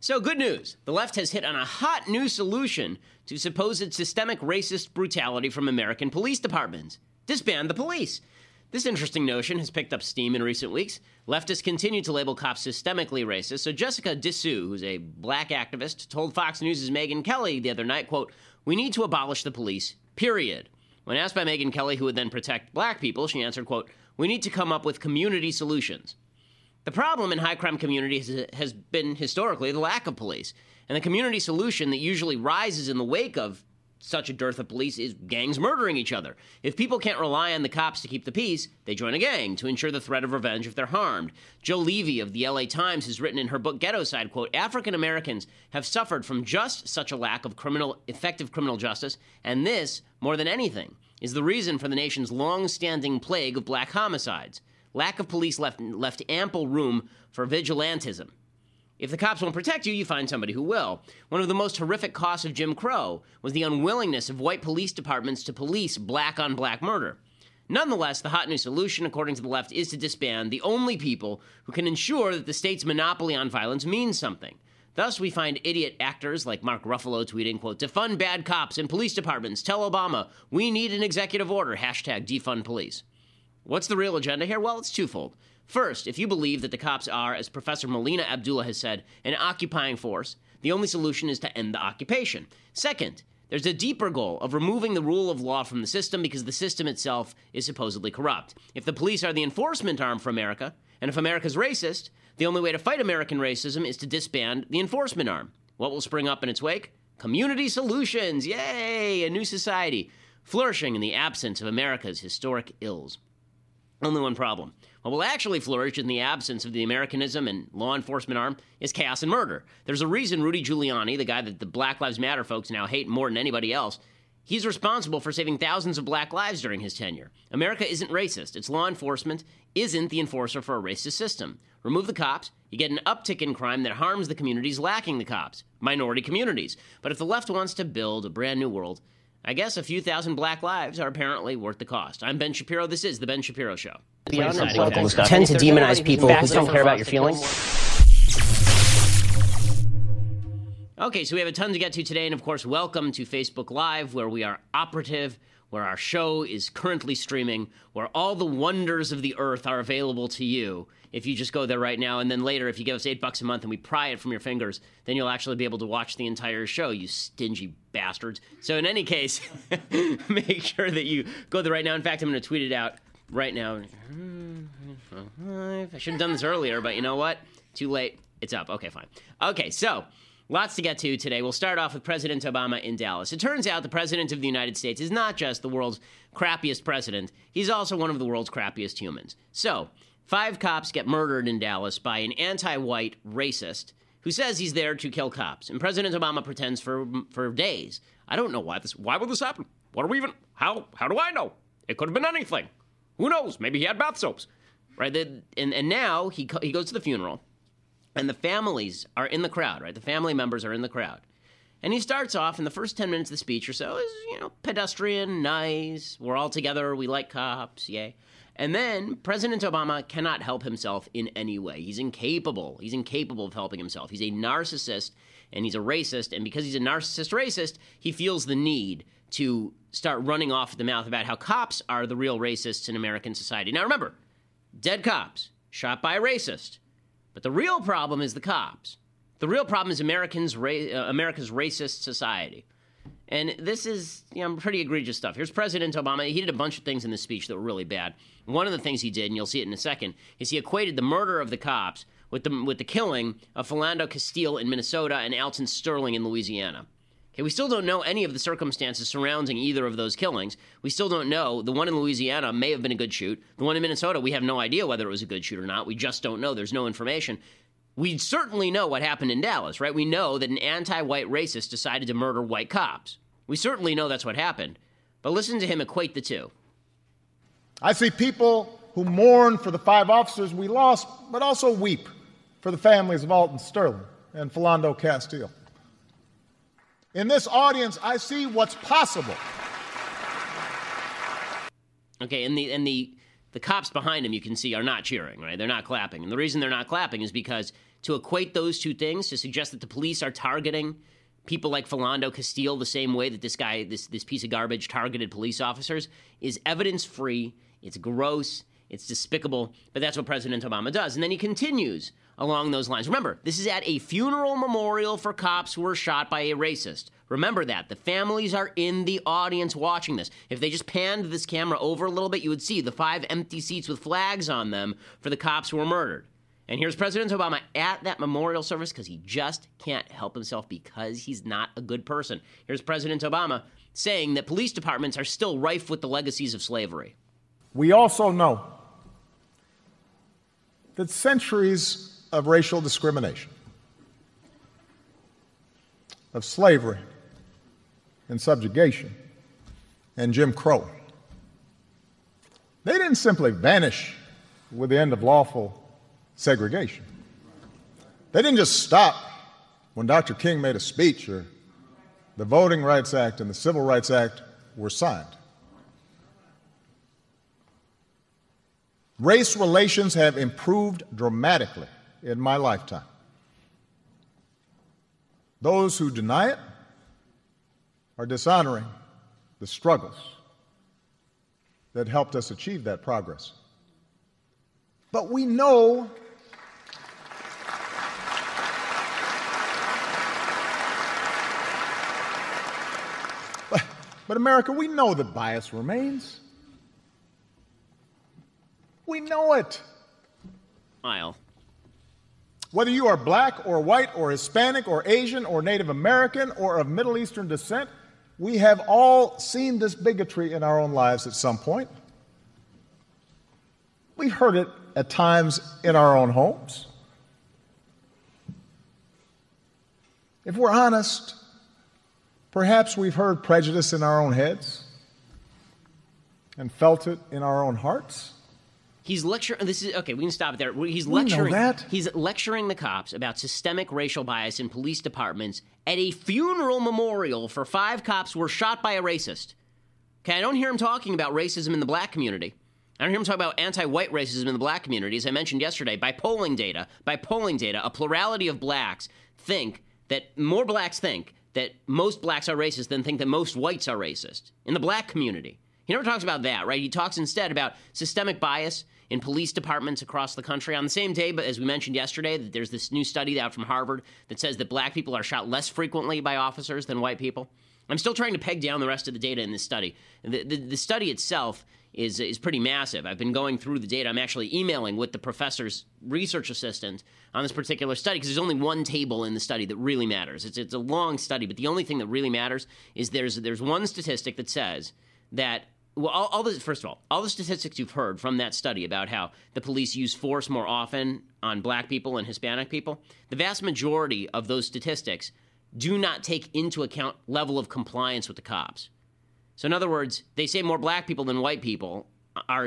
So good news. The left has hit on a hot new solution to supposed systemic racist brutality from American police departments. Disband the police. This interesting notion has picked up steam in recent weeks. Leftists continue to label cops systemically racist. So Jessica Dessou, who's a black activist, told Fox News' Megyn Kelly the other night, quote, "We need to abolish the police, period." When asked by Megyn Kelly who would then protect black people, she answered, quote, "We need to come up with community solutions." The problem in high-crime communities has been historically the lack of police. And the community solution that usually rises in the wake of such a dearth of police is gangs murdering each other. If people can't rely on the cops to keep the peace, they join a gang to ensure the threat of revenge if they're harmed. Jo Levy of the LA Times has written in her book Ghettoside, quote, "African Americans have suffered from just such a lack of effective criminal justice, and this, more than anything, is the reason for the nation's long-standing plague of black homicides. Lack of police left ample room for vigilantism. If the cops won't protect you, you find somebody who will. One of the most horrific costs of Jim Crow was the unwillingness of white police departments to police black-on-black murder. Nonetheless, the hot new solution, according to the left, is to disband the only people who can ensure that the state's monopoly on violence means something. Thus, we find idiot actors like Mark Ruffalo tweeting, quote, "Defund bad cops and police departments. Tell Obama we need an executive order. Hashtag defund police." What's the real agenda here? Well, it's twofold. First, if you believe that the cops are, as Professor Melina Abdullah has said, an occupying force, the only solution is to end the occupation. Second, there's a deeper goal of removing the rule of law from the system because the system itself is supposedly corrupt. If the police are the enforcement arm for America, and if America's racist, the only way to fight American racism is to disband the enforcement arm. What will spring up in its wake? Community solutions! Yay! A new society, flourishing in the absence of America's historic ills. Only one problem. What will actually flourish in the absence of the Americanism and law enforcement arm is chaos and murder. There's a reason Rudy Giuliani, the guy that the Black Lives Matter folks now hate more than anybody else, he's responsible for saving thousands of black lives during his tenure. America isn't racist. Its law enforcement isn't the enforcer for a racist system. Remove the cops, you get an uptick in crime that harms the communities lacking the cops, minority communities. But if the left wants to build a brand new world, I guess a few thousand black lives are apparently worth the cost. I'm Ben Shapiro. This is The Ben Shapiro Show. Tend to demonize people who don't care about your feelings. Okay, so we have a ton to get to today, and of course, welcome to Facebook Live, where we are operative, where our show is currently streaming, where all the wonders of the earth are available to you. If you just go there right now, and then later, if you give us $8 a month and we pry it from your fingers, then you'll actually be able to watch the entire show, you stingy bastards. So in any case, make sure that you go there right now. In fact, I'm going to tweet it out right now. I should have done this earlier, but you know what? Too late. It's up. Okay, fine. Okay, so lots to get to today. We'll start off with President Obama in Dallas. It turns out the President of the United States is not just the world's crappiest president. He's also one of the world's crappiest humans. So 5 cops get murdered in Dallas by an anti-white racist who says he's there to kill cops. And President Obama pretends for days. I don't know why would this happen? What are we even, how do I know? It could have been anything. Who knows? Maybe he had bath soaps. Right? And now he goes to the funeral, and the families are in the crowd, right? The family members are in the crowd. And he starts off, in the first 10 minutes of the speech or so, is, pedestrian, nice, we're all together, we like cops, yay. And then President Obama cannot help himself in any way. He's incapable. He's incapable of helping himself. He's a narcissist, and he's a racist. And because he's a narcissist racist, he feels the need to start running off at the mouth about how cops are the real racists in American society. Now remember, dead cops, shot by a racist. But the real problem is the cops. The real problem is America's racist society. And this is, pretty egregious stuff. Here's President Obama. He did a bunch of things in this speech that were really bad. One of the things he did, and you'll see it in a second, is he equated the murder of the cops with the killing of Philando Castile in Minnesota and Alton Sterling in Louisiana. Okay, we still don't know any of the circumstances surrounding either of those killings. We still don't know. The one in Louisiana may have been a good shoot. The one in Minnesota, we have no idea whether it was a good shoot or not. We just don't know. There's no information. We certainly know what happened in Dallas, right? We know that an anti-white racist decided to murder white cops. We certainly know that's what happened. But listen to him equate the two. I see people who mourn for the 5 officers we lost, but also weep for the families of Alton Sterling and Philando Castile. In this audience, I see what's possible. Okay, and the cops behind him, you can see, are not cheering, right? They're not clapping. And the reason they're not clapping is because to equate those two things, to suggest that the police are targeting people like Philando Castile the same way that this guy, this piece of garbage, targeted police officers, is evidence-free. It's gross. It's despicable. But that's what President Obama does. And then he continues along those lines. Remember, this is at a funeral memorial for cops who were shot by a racist. Remember that. The families are in the audience watching this. If they just panned this camera over a little bit, you would see the 5 empty seats with flags on them for the cops who were murdered. And here's President Obama at that memorial service because he just can't help himself because he's not a good person. Here's President Obama saying that police departments are still rife with the legacies of slavery. We also know that centuries of racial discrimination, of slavery and subjugation and Jim Crow, they didn't simply vanish with the end of lawful segregation. They didn't just stop when Dr. King made a speech or the Voting Rights Act and the Civil Rights Act were signed. Race relations have improved dramatically in my lifetime. Those who deny it are dishonoring the struggles that helped us achieve that progress. But we know But America, we know that bias remains. We know it. Lyle. Whether you are black or white or Hispanic or Asian or Native American or of Middle Eastern descent, we have all seen this bigotry in our own lives at some point. We've heard it at times in our own homes. If we're honest, perhaps we've heard prejudice in our own heads and felt it in our own hearts. He's lecturing. This is okay. We can stop it there. He's lecturing. We know that. He's lecturing the cops about systemic racial bias in police departments at a funeral memorial for 5 cops who were shot by a racist. Okay, I don't hear him talking about racism in the black community. I don't hear him talk about anti-white racism in the black community. As I mentioned yesterday, by polling data, a plurality of blacks think that more blacks think that most blacks are racist than think that most whites are racist in the black community. He never talks about that, right? He talks instead about systemic bias in police departments across the country. On the same day, but as we mentioned yesterday, that there's this new study out from Harvard that says that black people are shot less frequently by officers than white people. I'm still trying to peg down the rest of the data in this study. The study itself is pretty massive. I've been going through the data. I'm actually emailing with the professor's research assistant on this particular study because there's only one table in the study that really matters. It's a long study, but the only thing that really matters is there's one statistic that says that, well, first of all the statistics you've heard from that study about how the police use force more often on black people and Hispanic people, the vast majority of those statistics do not take into account level of compliance with the cops. So in other words, they say more black people than white people are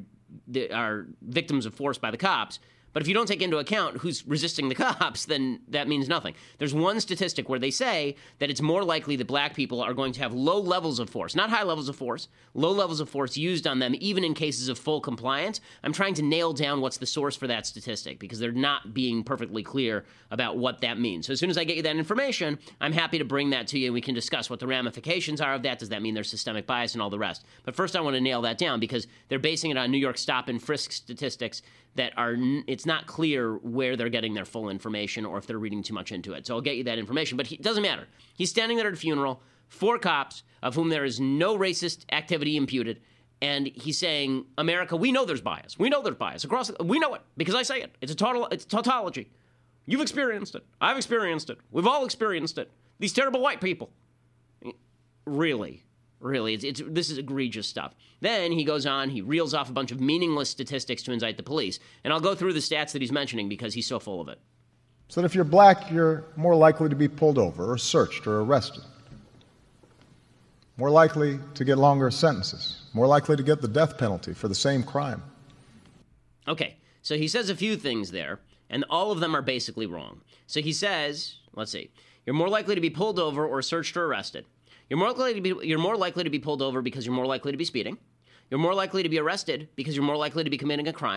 victims of force by the cops. But if you don't take into account who's resisting the cops, then that means nothing. There's one statistic where they say that it's more likely that black people are going to have low levels of force, not high levels of force, low levels of force used on them, even in cases of full compliance. I'm trying to nail down what's the source for that statistic because they're not being perfectly clear about what that means. So as soon as I get you that information, I'm happy to bring that to you and we can discuss what the ramifications are of that. Does that mean there's systemic bias and all the rest? But first I want to nail that down because they're basing it on New York stop and frisk statistics that it's not clear where they're getting their full information or if they're reading too much into it. So I'll get you that information, but it doesn't matter. He's standing there at a funeral, 4 cops of whom there is no racist activity imputed, and he's saying, America, we know there's bias. We know there's bias. We know it because I say it. It's tautology. You've experienced it. I've experienced it. We've all experienced it. These terrible white people. Really, this is egregious stuff. Then he goes on, he reels off a bunch of meaningless statistics to indict the police. And I'll go through the stats that he's mentioning because he's so full of it. So that if you're black, you're more likely to be pulled over or searched or arrested. More likely to get longer sentences. More likely to get the death penalty for the same crime. Okay, so he says a few things there, and all of them are basically wrong. So he says, let's see, you're more likely to be pulled over or searched or arrested. You're more likely to be pulled over because you're more likely to be speeding. You're more likely to be arrested because you're more likely to be committing a crime.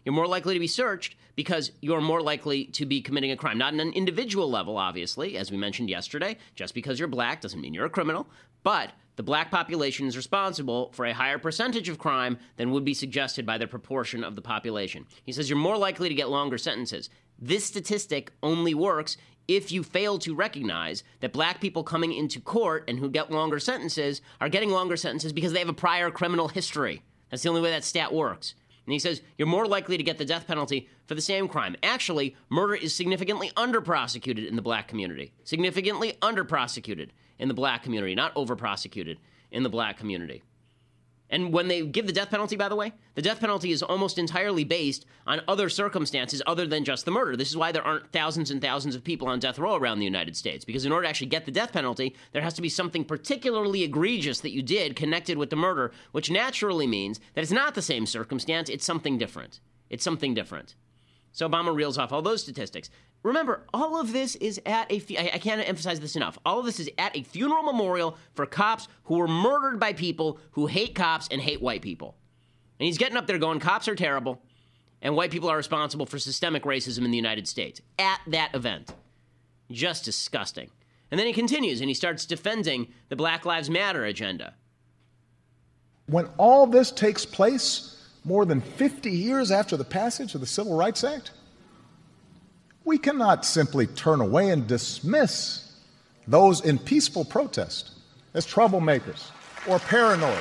You're more likely to be searched because you're more likely to be committing a crime. Not on an individual level, obviously, as we mentioned yesterday. Just because you're black doesn't mean you're a criminal. But the black population is responsible for a higher percentage of crime than would be suggested by the proportion of the population. He says you're more likely to get longer sentences. This statistic only works if you fail to recognize that black people coming into court and who get longer sentences are getting longer sentences because they have a prior criminal history. That's the only way that stat works. And he says you're more likely to get the death penalty for the same crime. Actually, murder is significantly under-prosecuted in the black community. Significantly under-prosecuted in the black community, not over-prosecuted in the black community. And when they give the death penalty, by the way, the death penalty is almost entirely based on other circumstances other than just the murder. This is why there aren't thousands and thousands of people on death row around the United States, because in order to actually get the death penalty, there has to be something particularly egregious that you did connected with the murder, which naturally means that it's not the same circumstance, it's something different. It's something different. So Obama reels off all those statistics. Remember, all of this is at I can't emphasize this enough. All of this is at a funeral memorial for cops who were murdered by people who hate cops and hate white people. And he's getting up there going, cops are terrible, and white people are responsible for systemic racism in the United States. At that event. Just disgusting. And then he continues, and he starts defending the Black Lives Matter agenda. When all this takes place, more than 50 years after the passage of the Civil Rights Act, we cannot simply turn away and dismiss those in peaceful protest as troublemakers or paranoid.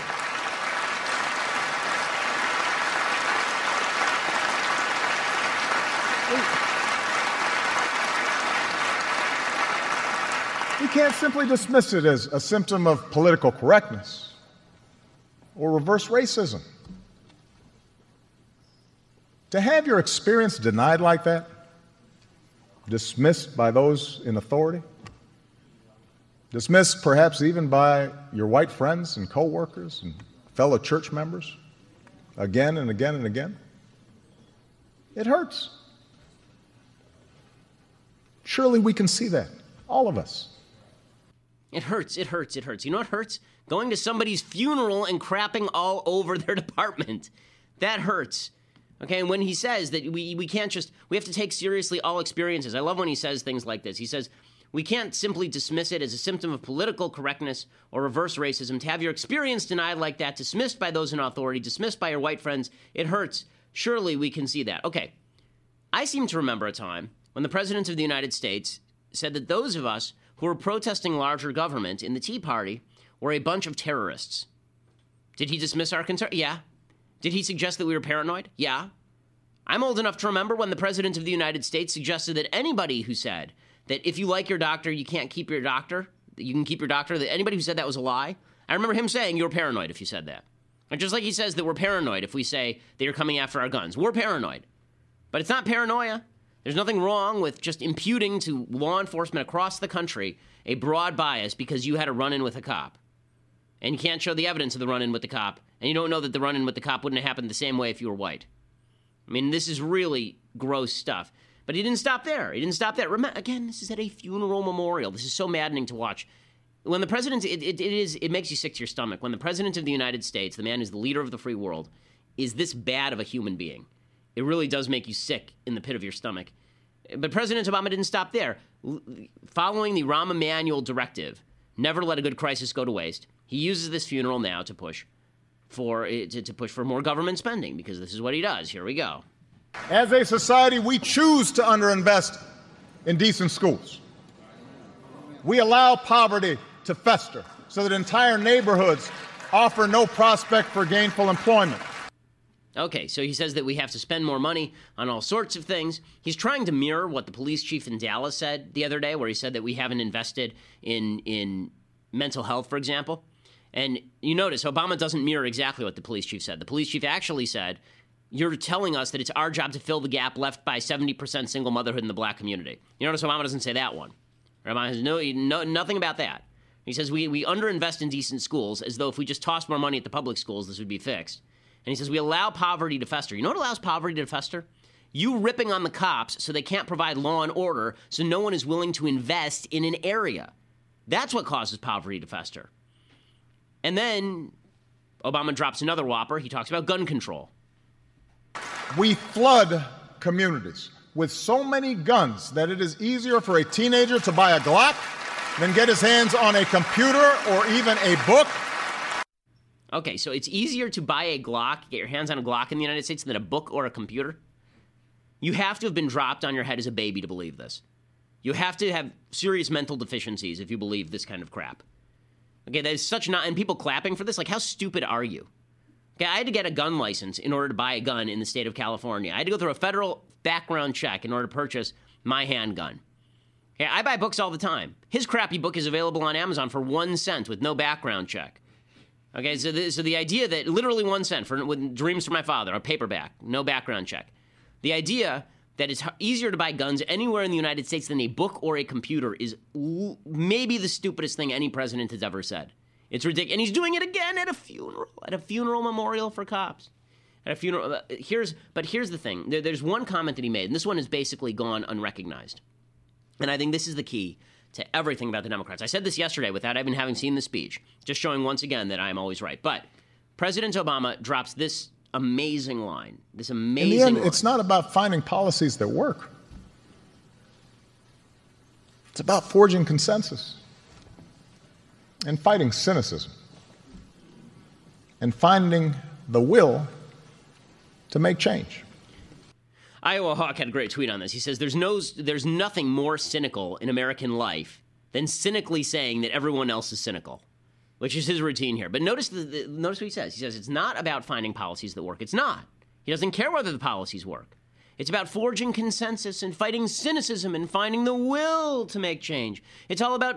We can't simply dismiss it as a symptom of political correctness or reverse racism. To have your experience denied like that, dismissed by those in authority, dismissed perhaps even by your white friends and co-workers and fellow church members, again and again and again, it hurts. Surely we can see that, all of us. It hurts, it hurts, it hurts. You know what hurts? Going to somebody's funeral and crapping all over their department. That hurts. Okay, and when he says that we can't just, we have to take seriously all experiences. I love when he says things like this. He says, we can't simply dismiss it as a symptom of political correctness or reverse racism. To have your experience denied like that, dismissed by those in authority, dismissed by your white friends, it hurts. Surely we can see that. Okay, I seem to remember a time when the President of the United States said that those of us who were protesting larger government in the Tea Party were a bunch of terrorists. Did he dismiss our concern? Yeah. Did he suggest that we were paranoid? Yeah. I'm old enough to remember when the President of the United States suggested that anybody who said that if you like your doctor, you can't keep your doctor, that you can keep your doctor, that anybody who said that was a lie, I remember him saying you're paranoid if you said that. And just like he says that we're paranoid if we say that you're coming after our guns. We're paranoid. But it's not paranoia. There's nothing wrong with just imputing to law enforcement across the country a broad bias because you had a run-in with a cop. And you can't show the evidence of the run-in with the cop, and you don't know that the run-in with the cop wouldn't have happened the same way if you were white. I mean, this is really gross stuff. But he didn't stop there. He didn't stop there. Remember, again, this is at a funeral memorial. This is so maddening to watch. When the president, it makes you sick to your stomach. When the president of the United States, the man who's the leader of the free world, is this bad of a human being, it really does make you sick in the pit of your stomach. But President Obama didn't stop there. Following the Rahm Emanuel directive, never let a good crisis go to waste, he uses this funeral now to push for more government spending, because this is what he does. Here we go. As a society, we choose to underinvest in decent schools. We allow poverty to fester so that entire neighborhoods offer no prospect for gainful employment. Okay, so he says that we have to spend more money on all sorts of things. He's trying to mirror what the police chief in Dallas said the other day, where he said that we haven't invested in mental health, for example. And you notice Obama doesn't mirror exactly what the police chief said. The police chief actually said, you're telling us that it's our job to fill the gap left by 70% single motherhood in the black community. You notice Obama doesn't say that one. Obama has nothing about that. He says we underinvest in decent schools, as though if we just tossed more money at the public schools, this would be fixed. And he says we allow poverty to fester. You know what allows poverty to fester? You ripping on the cops so they can't provide law and order, so no one is willing to invest in an area. That's what causes poverty to fester. And then Obama drops another whopper. He talks about gun control. We flood communities with so many guns that it is easier for a teenager to buy a Glock than get his hands on a computer or even a book. Okay, so it's easier to buy a Glock, get your hands on a Glock in the United States than a book or a computer? You have to have been dropped on your head as a baby to believe this. You have to have serious mental deficiencies if you believe this kind of crap. Okay, that is such not... And people clapping for this, like, how stupid are you? Okay, I had to get a gun license in order to buy a gun in the state of California. I had to go through a federal background check in order to purchase my handgun. Okay, I buy books all the time. His crappy book is available on Amazon for 1 cent with no background check. Okay, so the idea that literally 1 cent for with Dreams from My Father, a paperback, no background check. The idea that it's easier to buy guns anywhere in the United States than a book or a computer is maybe the stupidest thing any president has ever said. It's ridiculous. And he's doing it again at a funeral memorial for cops. At a funeral. Here's the thing. There's one comment that he made, and this one has basically gone unrecognized. And I think this is the key to everything about the Democrats. I said this yesterday without even having seen the speech, just showing once again that I'm always right. But President Obama drops this amazing line, In the end, it's not about finding policies that work. It's about forging consensus and fighting cynicism and finding the will to make change. Iowa Hawk had a great tweet on this. He says, there's nothing more cynical in American life than cynically saying that everyone else is cynical, which is his routine here. But notice what he says. He says it's not about finding policies that work. It's not. He doesn't care whether the policies work. It's about forging consensus and fighting cynicism and finding the will to make change. It's all about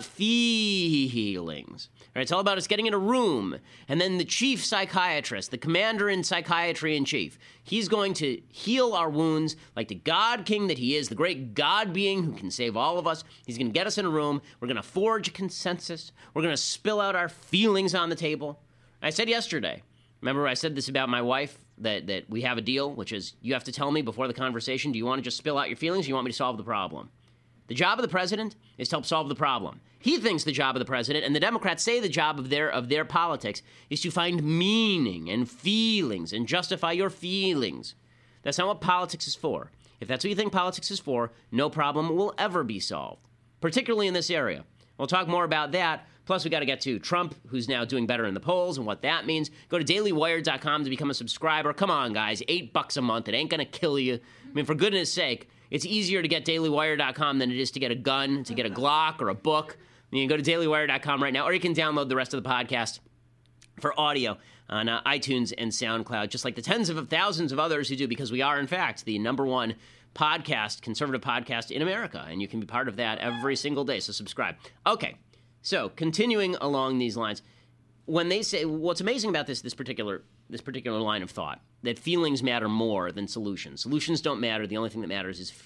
feelings. Right? It's all about us getting in a room, and then the chief psychiatrist, the commander in psychiatry in chief, he's going to heal our wounds like the God King that he is, the great God being who can save all of us. He's going to get us in a room. We're going to forge a consensus. We're going to spill out our feelings on the table. I said yesterday, remember I said this about my wife, that we have a deal, which is you have to tell me before the conversation, do you want to just spill out your feelings or do you want me to solve the problem? The job of the president is to help solve the problem. He thinks the job of the president, and the Democrats say the job of their politics, is to find meaning and feelings and justify your feelings. That's not what politics is for. If that's what you think politics is for, no problem will ever be solved, particularly in this area. We'll talk more about that. Plus, we got to get to Trump, who's now doing better in the polls, and what that means. Go to dailywire.com to become a subscriber. Come on, guys, $8 a month. It ain't going to kill you. I mean, for goodness sake, it's easier to get dailywire.com than it is to get a gun, to get a Glock or a book. You can go to dailywire.com right now, or you can download the rest of the podcast for audio on iTunes and SoundCloud, just like the tens of thousands of others who do, because we are, in fact, the #1 podcast, conservative podcast in America, and you can be part of that every single day, so subscribe. Okay. So, continuing along these lines, when they say, what's amazing about this particular line of thought, that feelings matter more than solutions. Solutions don't matter. The only thing that matters is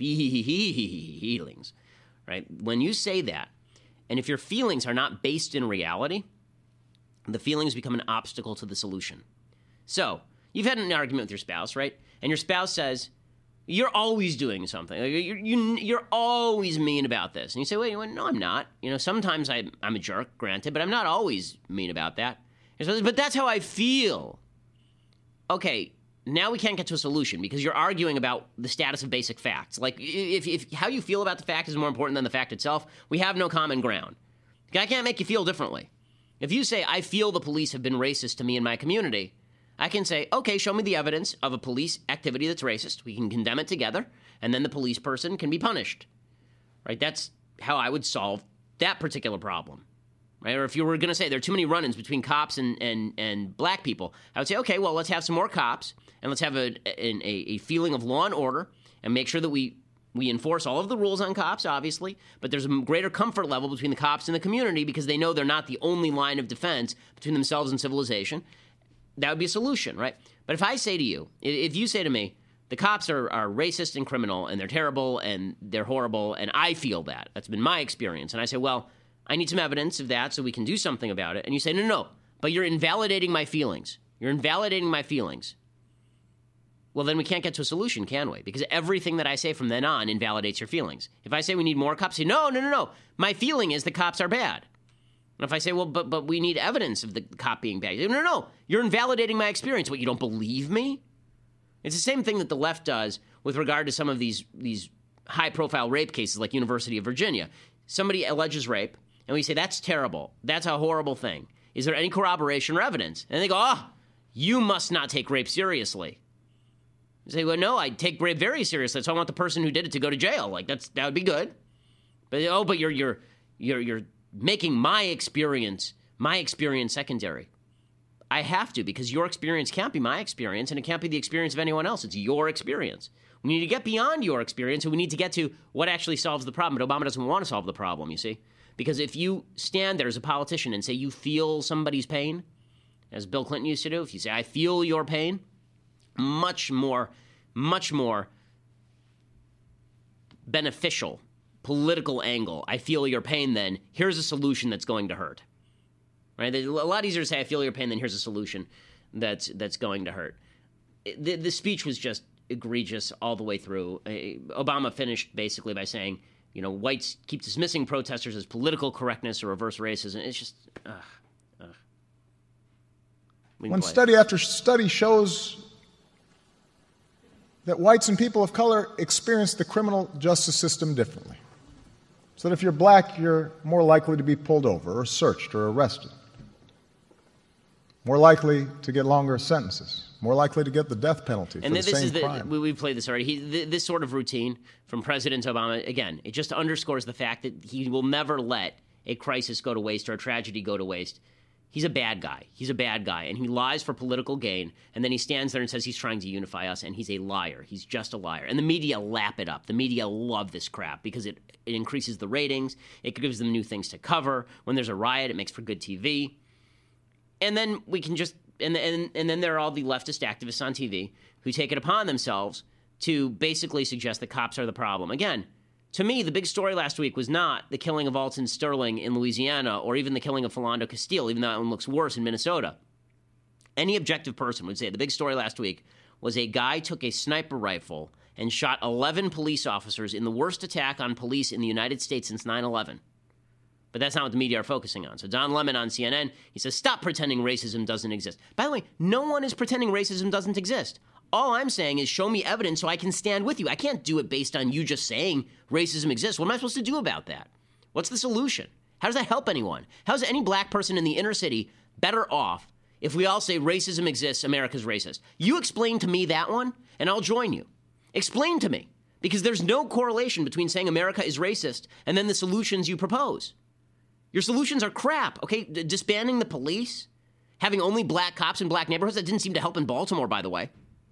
feelings, right? When you say that, and if your feelings are not based in reality, the feelings become an obstacle to the solution. So, you've had an argument with your spouse, right? And your spouse says, you're always doing something. You're always mean about this. And you say, wait, no, I'm not. Sometimes I'm a jerk, granted, but I'm not always mean about that. But that's how I feel. Okay, now we can't get to a solution because you're arguing about the status of basic facts. Like, if how you feel about the fact is more important than the fact itself, we have no common ground. I can't make you feel differently. If you say, I feel the police have been racist to me in my community, I can say, okay, show me the evidence of a police activity that's racist. We can condemn it together, and then the police person can be punished. Right? That's how I would solve that particular problem. Right? Or if you were going to say there are too many run-ins between cops and black people, I would say, okay, well, let's have some more cops, and let's have a feeling of law and order, and make sure that we enforce all of the rules on cops, obviously, but there's a greater comfort level between the cops and the community because they know they're not the only line of defense between themselves and civilization. That would be a solution, right? But if I say to you, if you say to me, the cops are racist and criminal, and they're terrible, and they're horrible, and I feel that. That's been my experience. And I say, well, I need some evidence of that so we can do something about it. And you say, no, but you're invalidating my feelings. You're invalidating my feelings. Well, then we can't get to a solution, can we? Because everything that I say from then on invalidates your feelings. If I say we need more cops, you say, no. My feeling is the cops are bad. And if I say, well, but we need evidence of the cop being bad. No. You're invalidating my experience. What, you don't believe me? It's the same thing that the left does with regard to some of these high-profile rape cases like University of Virginia. Somebody alleges rape, and we say, that's terrible. That's a horrible thing. Is there any corroboration or evidence? And they go, you must not take rape seriously. You say, well, no, I take rape very seriously, so I want the person who did it to go to jail. Like, that would be good. But, but you're making my experience secondary. I have to, because your experience can't be my experience, and it can't be the experience of anyone else. It's your experience. We need to get beyond your experience, and we need to get to what actually solves the problem. But Obama doesn't want to solve the problem, you see? Because if you stand there as a politician and say you feel somebody's pain, as Bill Clinton used to do, if you say, I feel your pain, much more beneficial political angle. I feel your pain, then here's a solution that's going to hurt. Right? A lot easier to say, I feel your pain, than here's a solution that's going to hurt. The speech was just egregious all the way through. Obama finished basically by saying, whites keep dismissing protesters as political correctness or reverse racism. It's just, When study after study shows that whites and people of color experience the criminal justice system differently. So that if you're black, you're more likely to be pulled over or searched or arrested. More likely to get longer sentences. More likely to get the death penalty for the same crime. We've played this already. This sort of routine from President Obama, again, it just underscores the fact that he will never let a crisis go to waste or a tragedy go to waste. He's a bad guy. He's a bad guy, and he lies for political gain, and then he stands there and says he's trying to unify us, and he's a liar. He's just a liar. And the media lap it up. The media love this crap because it increases the ratings. It gives them new things to cover. When there's a riot, it makes for good TV. And then we can just and then there are all the leftist activists on TV who take it upon themselves to basically suggest that cops are the problem. Again, to me, the big story last week was not the killing of Alton Sterling in Louisiana or even the killing of Philando Castile, even though that one looks worse in Minnesota. Any objective person would say the big story last week was a guy took a sniper rifle and shot 11 police officers in the worst attack on police in the United States since 9/11. But that's not what the media are focusing on. So Don Lemon on CNN, he says, stop pretending racism doesn't exist. By the way, no one is pretending racism doesn't exist. All I'm saying is show me evidence so I can stand with you. I can't do it based on you just saying racism exists. What am I supposed to do about that? What's the solution? How does that help anyone? How is any black person in the inner city better off if we all say racism exists, America's racist? You explain to me that one, and I'll join you. Explain to me. Because there's no correlation between saying America is racist and then the solutions you propose. Your solutions are crap, okay? Disbanding the police, having only black cops in black neighborhoods, that didn't seem to help in Baltimore, by the way.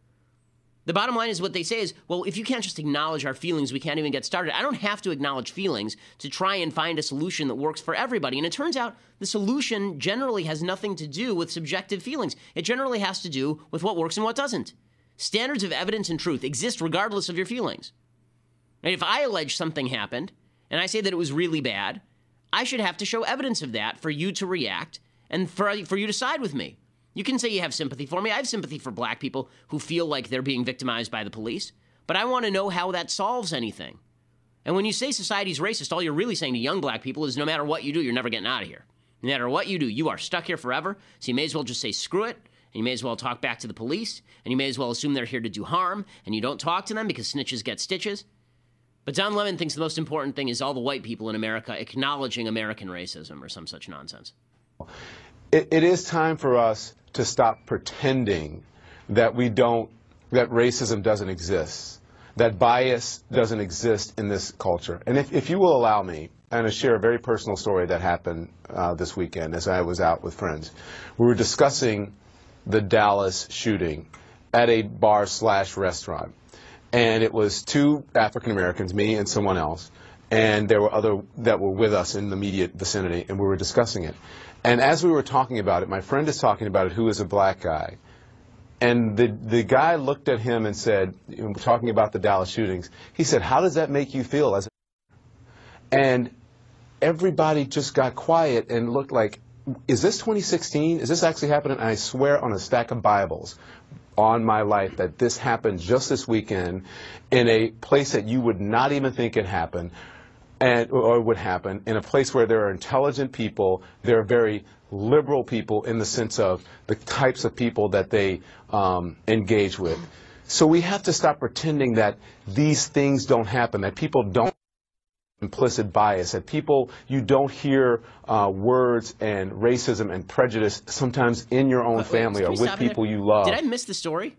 The bottom line is what they say is, well, if you can't just acknowledge our feelings, we can't even get started. I don't have to acknowledge feelings to try and find a solution that works for everybody. And it turns out the solution generally has nothing to do with subjective feelings. It generally has to do with what works and what doesn't. Standards of evidence and truth exist regardless of your feelings. And if I allege something happened, and I say that it was really bad, I should have to show evidence of that for you to react and for you to side with me. You can say you have sympathy for me. I have sympathy for black people who feel like they're being victimized by the police, but I want to know how that solves anything. And when you say society's racist, all you're really saying to young black people is no matter what you do, you're never getting out of here. No matter what you do, you are stuck here forever, so you may as well just say screw it, and you may as well talk back to the police, and you may as well assume they're here to do harm, and you don't talk to them because snitches get stitches. But Don Lemon thinks the most important thing is all the white people in America acknowledging American racism or some such nonsense. It is time for us to stop pretending that that racism doesn't exist, that bias doesn't exist in this culture. And if you will allow me, I'm going to share a very personal story that happened this weekend as I was out with friends. We were discussing the Dallas shooting at a bar/restaurant. And it was two African Americans, me and someone else, and there were other that were with us in the immediate vicinity, and we were discussing it. And as we were talking about it, my friend is talking about it, who is a black guy. And the guy looked at him and said, talking about the Dallas shootings, he said, how does that make you feel? And everybody just got quiet and looked like, is this 2016? Is this actually happening? And I swear on a stack of Bibles on my life that this happened just this weekend in a place that you would not even think it happened or would happen, in a place where there are intelligent people, there are very liberal people in the sense of the types of people that they engage with. So we have to stop pretending that these things don't happen, that people don't implicit bias, that you don't hear words and racism and prejudice sometimes in your own family or with people you love. Did I miss the story?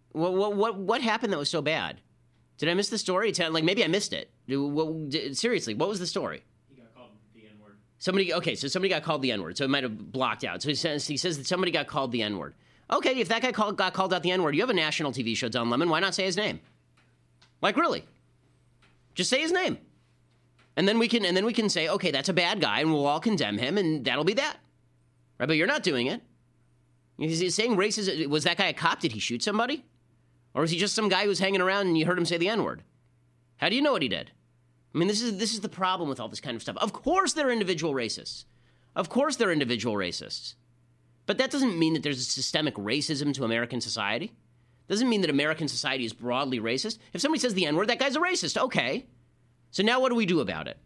What happened that was so bad? Did I miss the story? Like, maybe I missed it. Seriously, what was the story? He got called the N-word. Somebody got called the N-word, so it might have blocked out. So he says that somebody got called the N-word. Okay, if that guy got called out the N-word, you have a national TV show, Don Lemon. Why not say his name? Like, really? Just say his name. And then we can say, okay, that's a bad guy, and we'll all condemn him, and that'll be that. Right? But you're not doing it. He's saying racism. Was that guy a cop? Did he shoot somebody? Or was he just some guy who was hanging around and you heard him say the N-word? How do you know what he did? I mean, this is the problem with all this kind of stuff. Of course there are individual racists. Of course there are individual racists. But that doesn't mean that there's a systemic racism to American society. Doesn't mean that American society is broadly racist. If somebody says the N-word, that guy's a racist. Okay. So now what do we do about it?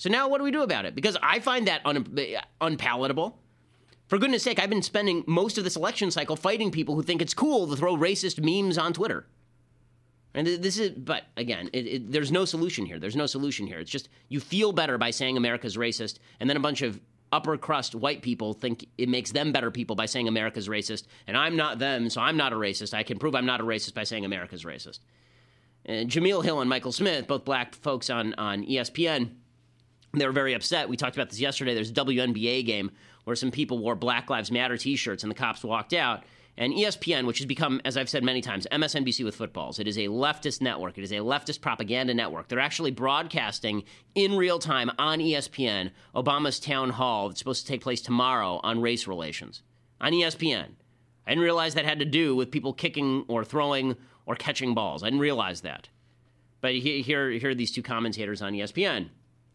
Because I find that unpalatable. For goodness sake, I've been spending most of this election cycle fighting people who think it's cool to throw racist memes on Twitter. And but again, there's no solution here. It's just you feel better by saying America's racist, and then a bunch of upper crust white people think it makes them better people by saying America's racist, and I'm not them, so I'm not a racist. I can prove I'm not a racist by saying America's racist. Jameel Hill and Michael Smith, both black folks on ESPN, they were very upset. We talked about this yesterday. There's a WNBA game where some people wore Black Lives Matter T-shirts and the cops walked out. And ESPN, which has become, as I've said many times, MSNBC with footballs. It is a leftist network. It is a leftist propaganda network. They're actually broadcasting in real time on ESPN Obama's town hall that's supposed to take place tomorrow on race relations on ESPN. I didn't realize that had to do with people kicking or throwing or catching balls. I didn't realize that. But here are these two commentators on ESPN.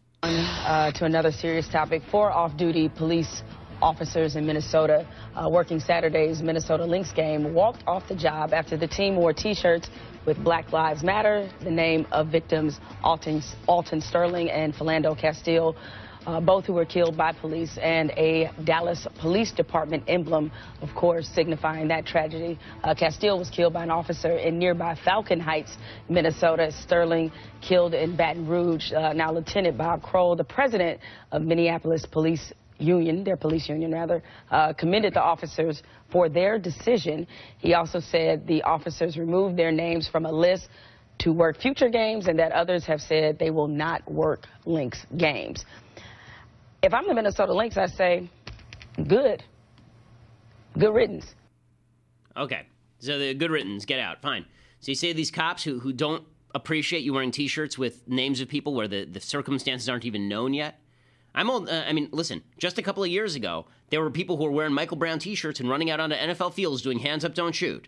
To another serious topic. 4 off-duty police officers in Minnesota working Saturday's Minnesota Lynx game walked off the job after the team wore T-shirts with Black Lives Matter, the name of victims Alton Sterling and Philando Castile, both who were killed by police, and a Dallas Police Department emblem, of course, signifying that tragedy. Castile was killed by an officer in nearby Falcon Heights, Minnesota. Sterling killed in Baton Rouge. Now, Lieutenant Bob Kroll, the president of Minneapolis Police Union, their police union rather, commended the officers for their decision. He also said the officers removed their names from a list to work future games, and that others have said they will not work Lynx games. If I'm the Minnesota Lynx, I say, good riddance. Okay, so the good riddance, get out, fine. So you say these cops who don't appreciate you wearing T-shirts with names of people where the circumstances aren't even known yet? I'm old. Listen, just a couple of years ago, there were people who were wearing Michael Brown T-shirts and running out onto NFL fields doing hands up, don't shoot.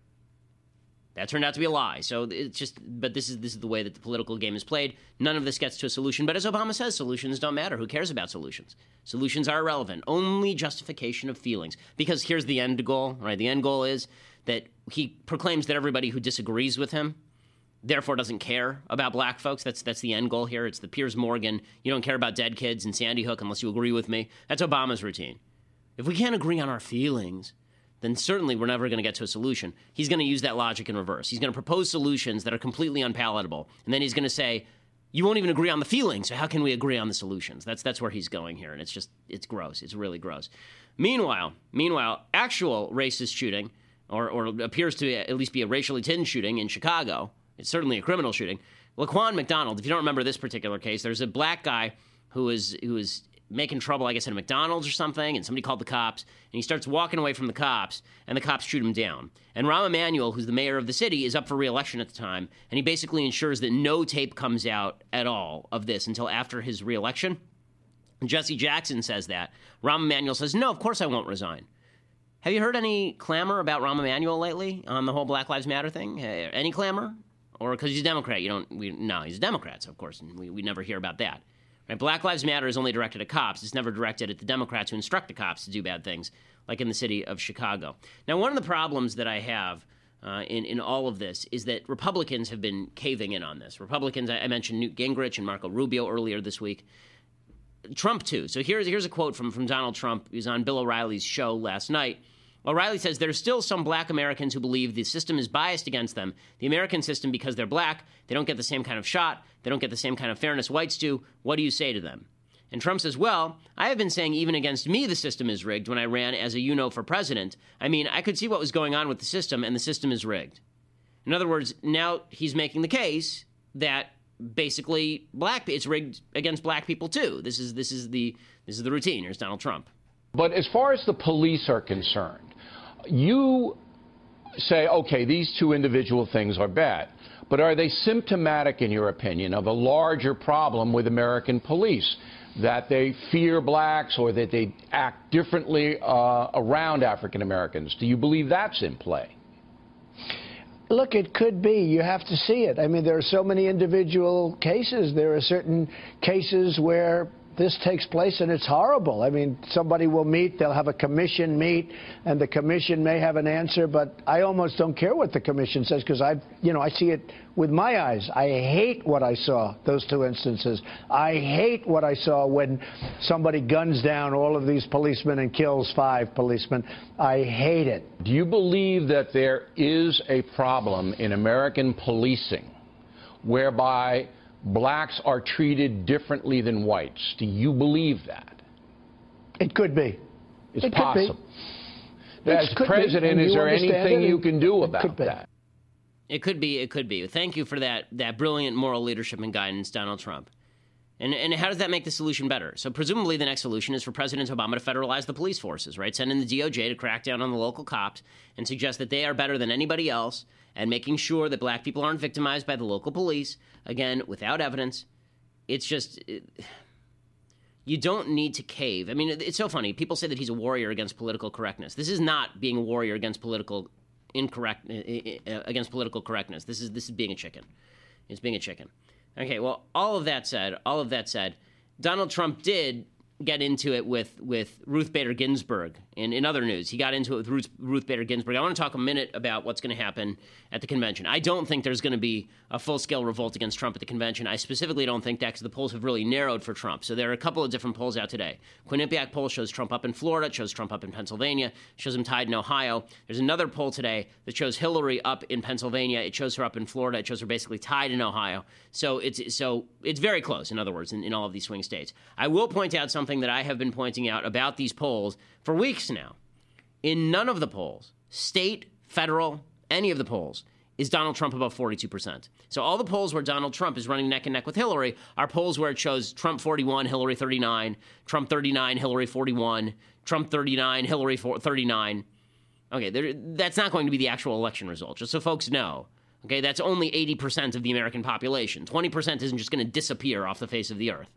That turned out to be a lie. So it's just, but this is the way that the political game is played. None of this gets to a solution. But as Obama says, solutions don't matter. Who cares about solutions? Solutions are irrelevant. Only justification of feelings. Because here's the end goal, right? The end goal is that he proclaims that everybody who disagrees with him therefore doesn't care about black folks. That's the end goal here. It's the Piers Morgan, you don't care about dead kids and Sandy Hook unless you agree with me. That's Obama's routine. If we can't agree on our feelings, then certainly we're never going to get to a solution. He's going to use that logic in reverse. He's going to propose solutions that are completely unpalatable. And then he's going to say, you won't even agree on the feelings, so how can we agree on the solutions? That's where he's going here, and it's gross. It's really gross. Meanwhile, actual racist shooting, or appears to at least be a racially tinged shooting in Chicago, it's certainly a criminal shooting. Laquan McDonald, if you don't remember this particular case, there's a black guy who was making trouble, I guess, at a McDonald's or something, and somebody called the cops, and he starts walking away from the cops, and the cops shoot him down. And Rahm Emanuel, who's the mayor of the city, is up for re-election at the time, and he basically ensures that no tape comes out at all of this until after his re-election. Jesse Jackson says that. Rahm Emanuel says, no, of course I won't resign. Have you heard any clamor about Rahm Emanuel lately on the whole Black Lives Matter thing? Any clamor? Or because he's a Democrat, no, he's a Democrat, so of course, and we never hear about that. Right? Black Lives Matter is only directed at cops. It's never directed at the Democrats who instruct the cops to do bad things, like in the city of Chicago. Now, one of the problems that I have in all of this is that Republicans have been caving in on this. Republicans, I mentioned Newt Gingrich and Marco Rubio earlier this week. Trump, too. So here's a quote from Donald Trump. He was on Bill O'Reilly's show last night, O'Reilly says there's still some black Americans who believe the system is biased against them. The American system, because they're black, they don't get the same kind of shot. They don't get the same kind of fairness whites do. What do you say to them? And Trump says, well, I have been saying even against me the system is rigged when I ran as a you-know for president. I mean, I could see what was going on with the system, and the system is rigged. In other words, now he's making the case that basically it's rigged against black people too. This is the routine. Here's Donald Trump. But as far as the police are concerned, you say, okay, these two individual things are bad. But are they symptomatic, in your opinion, of a larger problem with American police? That they fear blacks or that they act differently around African Americans? Do you believe that's in play? Look, it could be. You have to see it. I mean, there are so many individual cases. There are certain cases where this takes place, and it's horrible. I mean, somebody will meet, they'll have a commission meet, and the commission may have an answer, but I almost don't care what the commission says because I see it with my eyes. I hate what I saw, those two instances. I hate what I saw when somebody guns down all of these policemen and kills 5 policemen. I hate it. Do you believe that there is a problem in American policing whereby blacks are treated differently than whites? Do you believe that? It could be. It's possible. As president, is there anything you can do about that? It could be. It could be. Thank you for that brilliant moral leadership and guidance, Donald Trump. And how does that make the solution better? So presumably the next solution is for President Obama to federalize the police forces, right? Send in the DOJ to crack down on the local cops and suggest that they are better than anybody else and making sure that black people aren't victimized by the local police, again, without evidence. It's just, you don't need to cave. I mean, it's so funny. People say that he's a warrior against political correctness. This is not being a warrior against political correctness. This is being a chicken. It's being a chicken. Okay, well, all of that said, Donald Trump did get into it with Ruth Bader Ginsburg. In other news, he got into it with Ruth Bader Ginsburg. I want to talk a minute about what's going to happen at the convention. I don't think there's going to be a full-scale revolt against Trump at the convention. I specifically don't think that because the polls have really narrowed for Trump. So there are a couple of different polls out today. Quinnipiac poll shows Trump up in Florida. It shows Trump up in Pennsylvania. Shows him tied in Ohio. There's another poll today that shows Hillary up in Pennsylvania. It shows her up in Florida. It shows her basically tied in Ohio. So it's very close, in other words, in all of these swing states. I will point out something that I have been pointing out about these polls for weeks now. In none of the polls, state, federal, any of the polls, is Donald Trump above 42%. So all the polls where Donald Trump is running neck and neck with Hillary are polls where it shows Trump 41, Hillary 39, Trump 39, Hillary 41, Trump 39, Hillary 39. Okay, that's not going to be the actual election result, just so folks know. Okay, that's only 80% of the American population. 20% isn't just going to disappear off the face of the earth.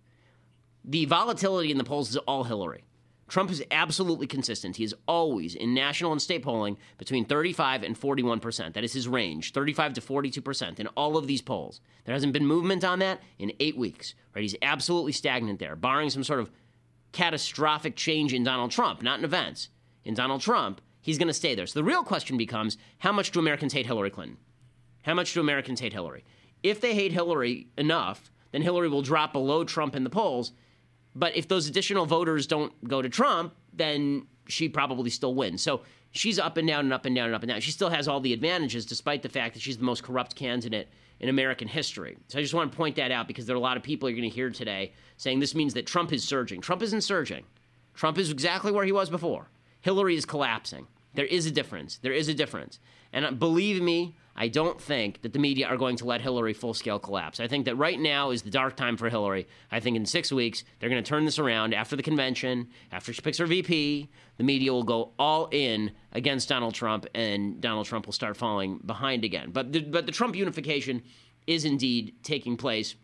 The volatility in the polls is all Hillary. Trump is absolutely consistent. He is always, in national and state polling, between 35 and 41%. That is his range, 35 to 42% in all of these polls. There hasn't been movement on that in 8 weeks. Right? He's absolutely stagnant there, barring some sort of catastrophic change in Donald Trump, not in events. In Donald Trump, he's going to stay there. So the real question becomes, how much do Americans hate Hillary Clinton? How much do Americans hate Hillary? If they hate Hillary enough, then Hillary will drop below Trump in the polls. But if those additional voters don't go to Trump, then she probably still wins. So she's up and down and up and down and up and down. She still has all the advantages, despite the fact that she's the most corrupt candidate in American history. So I just want to point that out because there are a lot of people you're going to hear today saying this means that Trump is surging. Trump isn't surging. Trump is exactly where he was before. Hillary is collapsing. There is a difference. There is a difference. And believe me, I don't think that the media are going to let Hillary full-scale collapse. I think that right now is the dark time for Hillary. I think in 6 weeks, they're going to turn this around after the convention, after she picks her VP. The media will go all in against Donald Trump, and Donald Trump will start falling behind again. But the Trump unification is indeed taking place.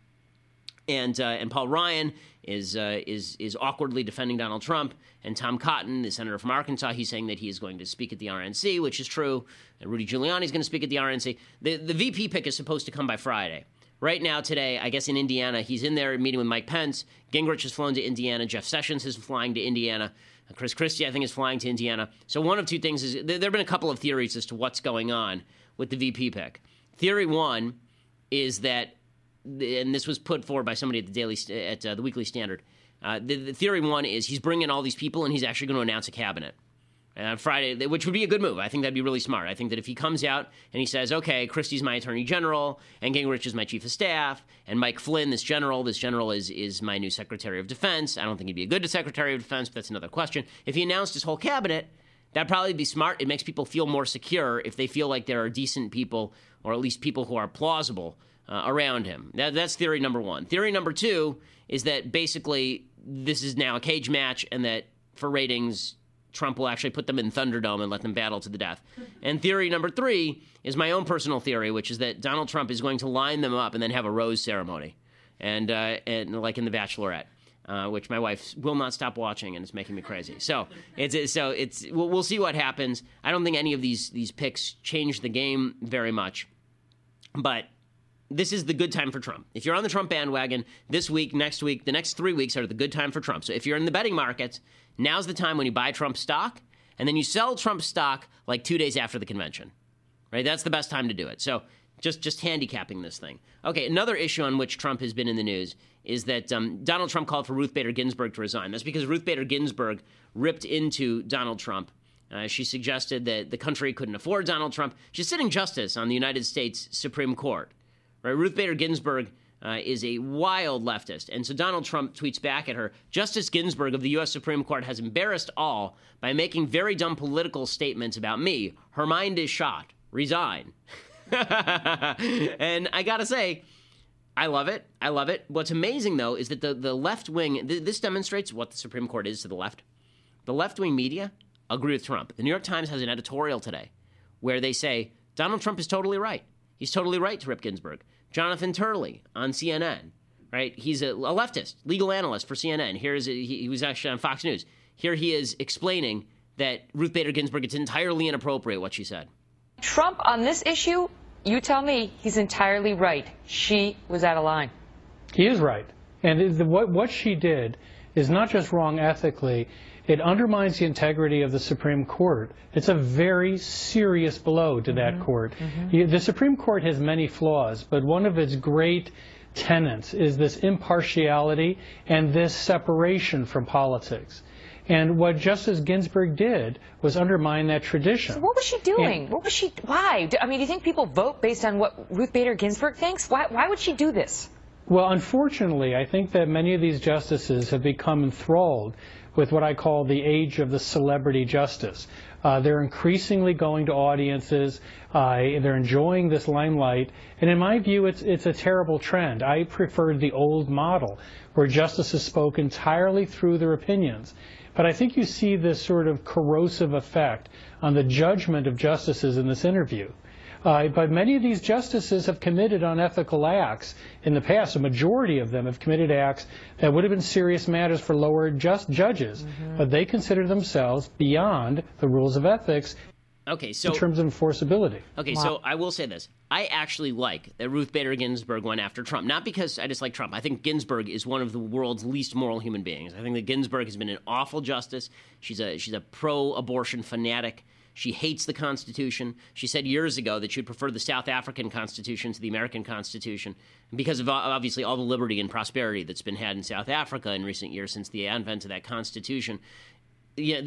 And Paul Ryan is awkwardly defending Donald Trump. And Tom Cotton, the senator from Arkansas, he's saying that he is going to speak at the RNC, which is true. And Rudy Giuliani is going to speak at the RNC. The VP pick is supposed to come by Friday. Right now, today, I guess in Indiana, he's in there meeting with Mike Pence. Gingrich has flown to Indiana. Jeff Sessions is flying to Indiana. Chris Christie, I think, is flying to Indiana. So one of two things is there have been a couple of theories as to what's going on with the VP pick. Theory one is that, and this was put forward by somebody at the Weekly Standard. The theory one is he's bringing all these people and he's actually going to announce a cabinet. on Friday, which would be a good move. I think that'd be really smart. I think that if he comes out and he says, okay, Christie's my attorney general, and Gingrich is my chief of staff, and Mike Flynn, this general is my new secretary of defense. I don't think he'd be a good secretary of defense, but that's another question. If he announced his whole cabinet, that'd probably be smart. It makes people feel more secure if they feel like there are decent people, or at least people who are plausible around him. That's theory number one. Theory number two is that basically this is now a cage match, and that for ratings, Trump will actually put them in Thunderdome and let them battle to the death. And theory number three is my own personal theory, which is that Donald Trump is going to line them up and then have a rose ceremony, and like in The Bachelorette, which my wife will not stop watching, and it's making me crazy. So we'll see what happens. I don't think any of these picks change the game very much, but this is the good time for Trump. If you're on the Trump bandwagon this week, next week, the next 3 weeks are the good time for Trump. So if you're in the betting markets, now's the time when you buy Trump stock, and then you sell Trump stock like 2 days after the convention, right? That's the best time to do it. So just handicapping this thing. Okay, another issue on which Trump has been in the news is that Donald Trump called for Ruth Bader Ginsburg to resign. That's because Ruth Bader Ginsburg ripped into Donald Trump. She suggested that the country couldn't afford Donald Trump. She's sitting justice on the United States Supreme Court. Right? Ruth Bader Ginsburg is a wild leftist. And so Donald Trump tweets back at her, Justice Ginsburg of the U.S. Supreme Court has embarrassed all by making very dumb political statements about me. Her mind is shot. Resign. And I got to say, I love it. I love it. What's amazing, though, is that the left wing, this demonstrates what the Supreme Court is to the left. The left-wing media agree with Trump. The New York Times has an editorial today where they say, Donald Trump is totally right. He's totally right to rip Ginsburg. Jonathan Turley on CNN, right? He's a leftist, legal analyst for CNN. He was actually on Fox News. Here he is explaining that Ruth Bader Ginsburg, it's entirely inappropriate what she said. Trump on this issue, you tell me, he's entirely right. She was out of line. He is right. And what she did is not just wrong ethically, it undermines the integrity of the Supreme Court. It's a very serious blow to that court. The Supreme Court has many flaws, but one of its great tenets is this impartiality and this separation from politics. And what Justice Ginsburg did was undermine that tradition. So what was she doing? Why? I mean, do you think people vote based on what Ruth Bader Ginsburg thinks? Why would she do this? Well, unfortunately, I think that many of these justices have become enthralled with what I call the age of the celebrity justice. They're increasingly going to audiences. They're enjoying this limelight. And in my view, it's a terrible trend. I preferred the old model where justices spoke entirely through their opinions. But I think you see this sort of corrosive effect on the judgment of justices in this interview. But many of these justices have committed unethical acts in the past. A majority of them have committed acts that would have been serious matters for lower judges. But they consider themselves beyond the rules of ethics in terms of enforceability. Okay, so I will say this. I actually like that Ruth Bader Ginsburg went after Trump. Not because I dislike Trump. I think Ginsburg is one of the world's least moral human beings. I think that Ginsburg has been an awful justice. She's a pro-abortion fanatic. She hates the Constitution. She said years ago that she would prefer the South African Constitution to the American Constitution because of obviously all the liberty and prosperity that's been had in South Africa in recent years since the advent of that Constitution. Yeah,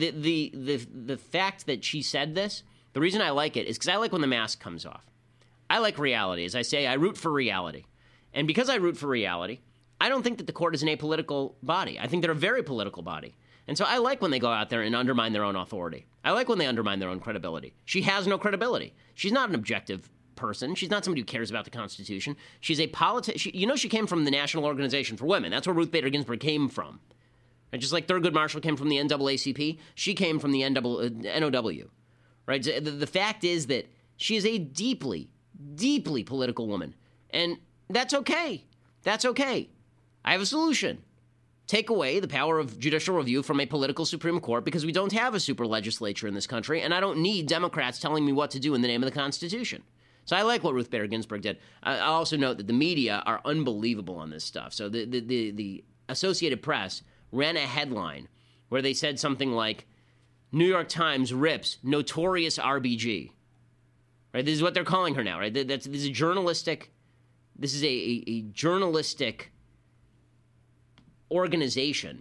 the fact that she said this, the reason I like it is because I like when the mask comes off. I like reality. As I say, I root for reality. And because I root for reality, I don't think that the court is an apolitical body. I think they're a very political body. And so I like when they go out there and undermine their own authority. I like when they undermine their own credibility. She has no credibility. She's not an objective person. She's not somebody who cares about the Constitution. She's a politician. You know, she came from the National Organization for Women. That's where Ruth Bader Ginsburg came from. And just like Thurgood Marshall came from the NAACP, she came from the NOW. Right? The fact is that she is a deeply, deeply political woman. And that's okay. That's okay. I have a solution. Take away the power of judicial review from a political Supreme Court because we don't have a super legislature in this country, and I don't need Democrats telling me what to do in the name of the Constitution. So I like what Ruth Bader Ginsburg did. I'll also note that the media are unbelievable on this stuff. So the Associated Press ran a headline where they said something like, New York Times rips notorious RBG. Right? This is what they're calling her now, right? This is a journalistic organization,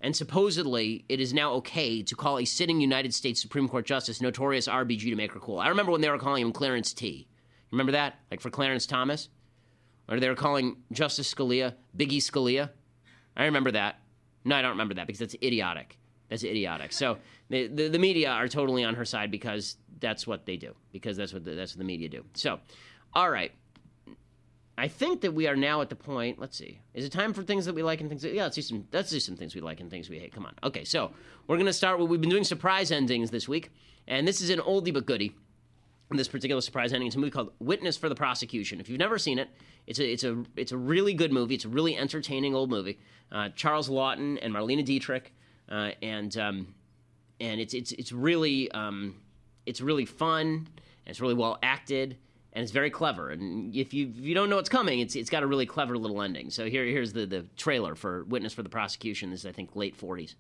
And supposedly, it is now okay to call a sitting United States Supreme Court Justice Notorious RBG to make her cool. I remember when they were calling him Clarence T. Remember that? Like for Clarence Thomas? Or they were calling Justice Scalia Biggie Scalia? I remember that. No, I don't remember that because that's idiotic. That's idiotic. So the media are totally on her side because that's what they do. Because that's what the media do. So, all right. I think that we are now at the point, let's see. Is it time for things that we like and things that, yeah, let's do some things we like and things we hate. Come on. Okay, so we're going to start with, we've been doing surprise endings this week, and this is an oldie but goodie. This particular surprise ending is a movie called Witness for the Prosecution. If you've never seen it, it's a really good movie. It's a really entertaining old movie. Charles Laughton and Marlene Dietrich, and it's really fun, and it's really well acted. And it's very clever. And if you don't know what's coming, it's got a really clever little ending. So here's the trailer for Witness for the Prosecution. This is, I think, late 40s.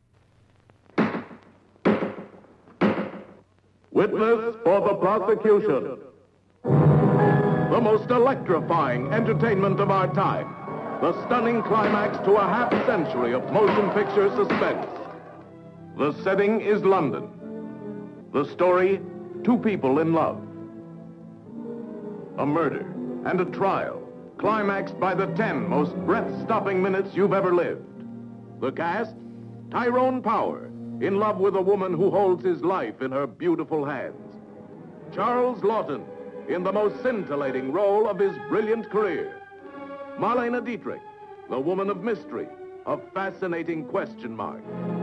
Witness for the Prosecution. The most electrifying entertainment of our time. The stunning climax to a half-century of motion picture suspense. The setting is London. The story, two people in love. A murder and a trial, climaxed by the 10 most breath-stopping minutes you've ever lived. The cast, Tyrone Power, in love with a woman who holds his life in her beautiful hands. Charles Laughton, in the most scintillating role of his brilliant career. Marlene Dietrich, the woman of mystery, a fascinating question mark.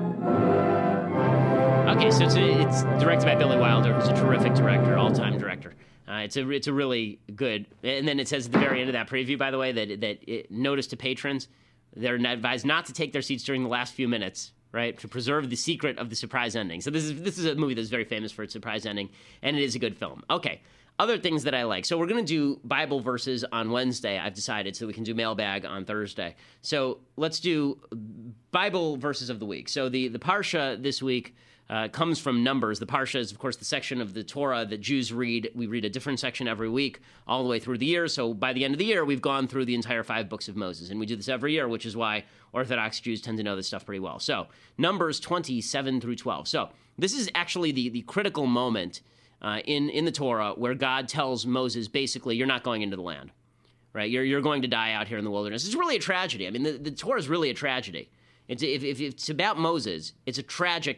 Okay, so it's directed by Billy Wilder, who's a terrific director, all-time director. It's a really good, and then it says at the very end of that preview, by the way, that notice to patrons, they're advised not to take their seats during the last few minutes, right, to preserve the secret of the surprise ending. So this is a movie that's very famous for its surprise ending, and it is a good film. Okay, other things that I like. So we're going to do Bible verses on Wednesday, I've decided, so we can do mailbag on Thursday. So let's do Bible verses of the week. So the Parsha this week comes from Numbers. The Parsha is, of course, the section of the Torah that Jews read. We read a different section every week all the way through the year. So by the end of the year, we've gone through the entire 5 books of Moses. And we do this every year, which is why Orthodox Jews tend to know this stuff pretty well. So Numbers 27 through 12. So this is actually the critical moment in the Torah where God tells Moses, basically, you're not going into the land. Right? You're going to die out here in the wilderness. It's really a tragedy. I mean, the Torah is really a tragedy. If it's about Moses, it's a tragic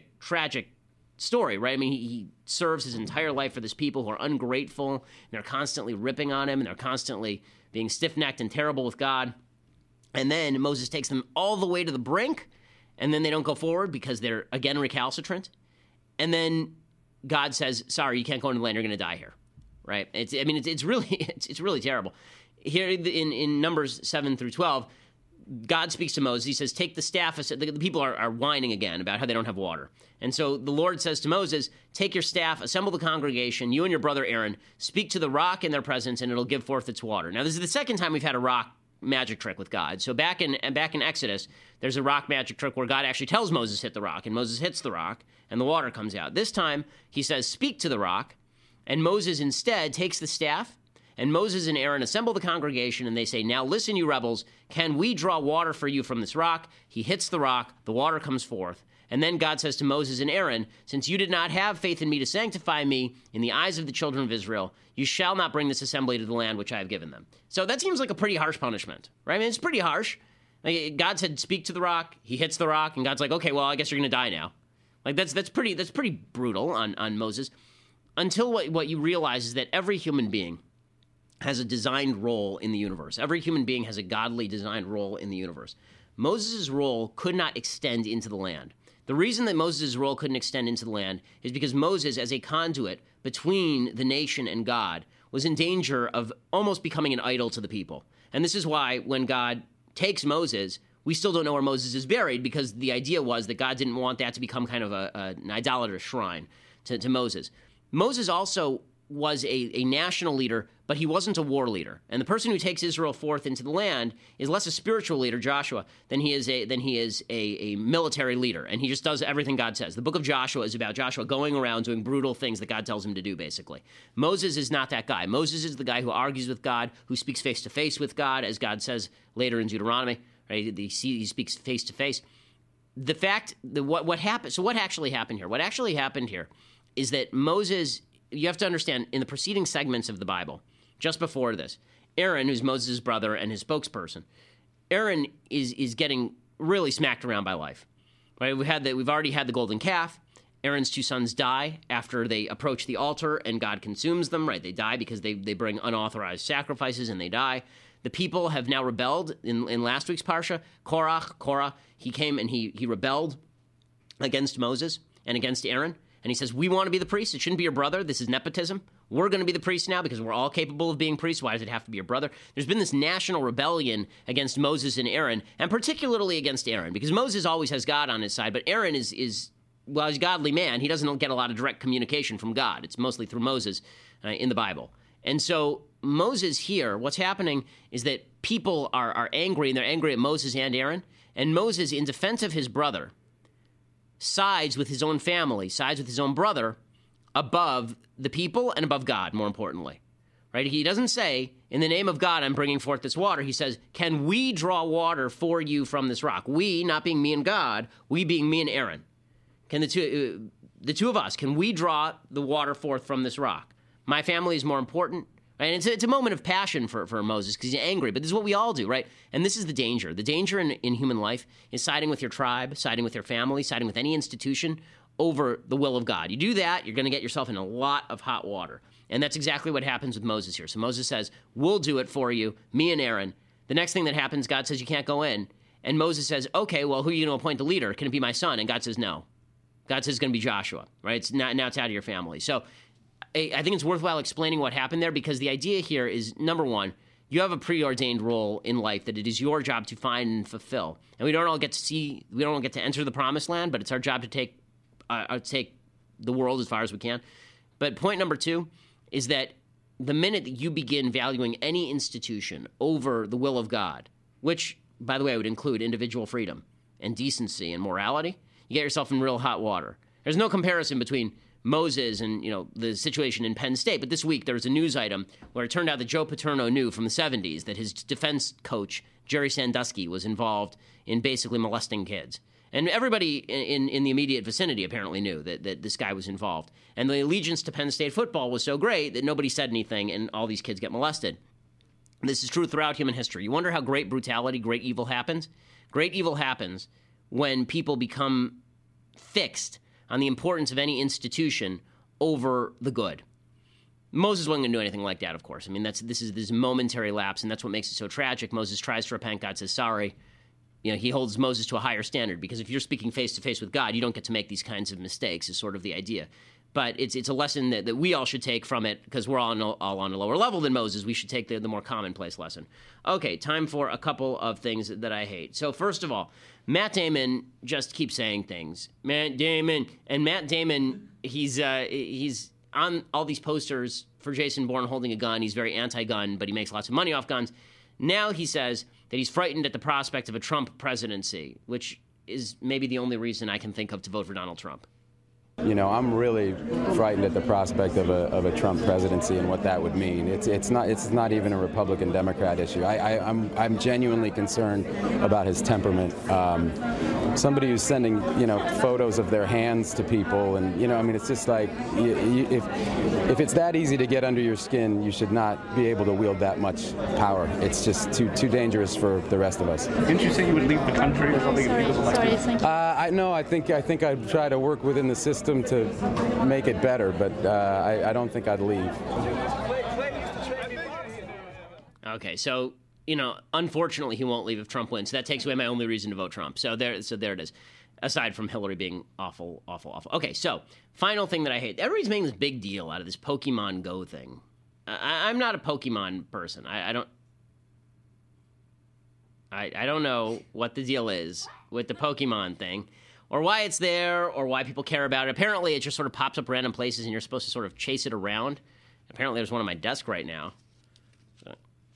story, right? I mean, he serves his entire life for this people who are ungrateful, and they're constantly ripping on him, and they're constantly being stiff-necked and terrible with God. And then Moses takes them all the way to the brink, and then they don't go forward because they're, again, recalcitrant. And then God says, sorry, you can't go into the land, you're going to die here, right? It's really terrible. Here in Numbers 7 through 12, God speaks to Moses. He says, take the staff. The people are whining again about how they don't have water. And so the Lord says to Moses, take your staff, assemble the congregation, you and your brother Aaron, speak to the rock in their presence, and it'll give forth its water. Now, this is the second time we've had a rock magic trick with God. So back in Exodus, there's a rock magic trick where God actually tells Moses hit the rock, and Moses hits the rock, and the water comes out. This time, he says, speak to the rock, and Moses instead takes the staff, and Moses and Aaron assemble the congregation, and they say, now listen, you rebels, can we draw water for you from this rock? He hits the rock, the water comes forth. And then God says to Moses and Aaron, since you did not have faith in me to sanctify me in the eyes of the children of Israel, you shall not bring this assembly to the land which I have given them. So that seems like a pretty harsh punishment, right? I mean, it's pretty harsh. Like, God said, speak to the rock. He hits the rock, and God's like, okay, well, I guess you're going to die now. Like, that's pretty brutal on Moses. Until what you realize is that every human being has a designed role in the universe. Every human being has a godly designed role in the universe. Moses' role could not extend into the land. The reason that Moses' role couldn't extend into the land is because Moses, as a conduit between the nation and God, was in danger of almost becoming an idol to the people. And this is why when God takes Moses, we still don't know where Moses is buried, because the idea was that God didn't want that to become kind of an idolatrous shrine to Moses. Moses also was a national leader, but he wasn't a war leader. And the person who takes Israel forth into the land is less a spiritual leader, Joshua, than he is a military leader. And he just does everything God says. The book of Joshua is about Joshua going around doing brutal things that God tells him to do, basically. Moses is not that guy. Moses is the guy who argues with God, who speaks face-to-face with God, as God says later in Deuteronomy. Right? He speaks face-to-face. the fact that what happened. So what actually happened here? What actually happened here is that Moses. You have to understand in the preceding segments of the Bible, just before this, Aaron, who's Moses' brother and his spokesperson, Aaron is getting really smacked around by life. Right? We've already had the golden calf. Aaron's 2 sons die after they approach the altar and God consumes them, right? They die because they bring unauthorized sacrifices and they die. The people have now rebelled in last week's Parsha. Korah, he came and he rebelled against Moses and against Aaron. And he says, we want to be the priests. It shouldn't be your brother. This is nepotism. We're going to be the priests now because we're all capable of being priests. Why does it have to be your brother? There's been this national rebellion against Moses and Aaron, and particularly against Aaron, because Moses always has God on his side, but Aaron is he's a godly man. He doesn't get a lot of direct communication from God. It's mostly through Moses in the Bible. And so Moses here, what's happening is that people are angry, and they're angry at Moses and Aaron, and Moses, in defense of his brother, sides with his own family, sides with his own brother, above the people and above God, more importantly. Right? He doesn't say, in the name of God, I'm bringing forth this water. He says, can we draw water for you from this rock? We, not being me and God, we being me and Aaron. Can the two of us, can we draw the water forth from this rock? My family is more important. Right? And it's a moment of passion for Moses because he's angry, but this is what we all do, right? And this is the danger. The danger in human life is siding with your tribe, siding with your family, siding with any institution over the will of God. You do that, you're going to get yourself in a lot of hot water. And that's exactly what happens with Moses here. So Moses says, we'll do it for you, me and Aaron. The next thing that happens, God says you can't go in. And Moses says, okay, well, who are you going to appoint the leader? Can it be my son? And God says, no. God says it's going to be Joshua, right? Now it's out of your family. So I think it's worthwhile explaining what happened there because the idea here is, number one, you have a preordained role in life that it is your job to find and fulfill. And we don't all get to enter the promised land, but it's our job to take the world as far as we can. But point number two is that the minute that you begin valuing any institution over the will of God, which, by the way, would include individual freedom and decency and morality, you get yourself in real hot water. There's no comparison between Moses and, the situation in Penn State. But this week there was a news item where it turned out that Joe Paterno knew from the 70s that his defense coach, Jerry Sandusky, was involved in basically molesting kids. And everybody in the immediate vicinity apparently knew that this guy was involved. And the allegiance to Penn State football was so great that nobody said anything and all these kids get molested. This is true throughout human history. You wonder how great brutality, great evil happens? Great evil happens when people become fixed on the importance of any institution over the good. Moses wasn't going to do anything like that, of course. I mean, this is this momentary lapse, and that's what makes it so tragic. Moses tries to repent. God says, sorry. He holds Moses to a higher standard, because if you're speaking face-to-face with God, you don't get to make these kinds of mistakes, is sort of the idea. But it's a lesson that we all should take from it, because we're all on a lower level than Moses. We should take the more commonplace lesson. Okay, time for a couple of things that I hate. So first of all, Matt Damon just keeps saying things. Matt Damon, he's on all these posters for Jason Bourne holding a gun. He's very anti-gun, but he makes lots of money off guns. Now he says that he's frightened at the prospect of a Trump presidency, which is maybe the only reason I can think of to vote for Donald Trump. I'm really frightened at the prospect of a Trump presidency and what that would mean. It's not even a Republican-Democrat issue. I'm genuinely concerned about his temperament. Somebody who's sending photos of their hands to people, and it's just like if it's that easy to get under your skin, you should not be able to wield that much power. It's just too dangerous for the rest of us. Didn't you say you would leave the country or something if he was elected? I think I'd try to work within the system to make it better, but I don't think I'd leave. Okay, so unfortunately, he won't leave if Trump wins. So that takes away my only reason to vote Trump. So there it is. Aside from Hillary being awful, awful, awful. Okay, so final thing that I hate. Everybody's making this big deal out of this Pokemon Go thing. I'm not a Pokemon person. I don't know what the deal is with the Pokemon thing, or why it's there, or why people care about it. Apparently, it just sort of pops up random places, and you're supposed to sort of chase it around. Apparently, there's one on my desk right now. So.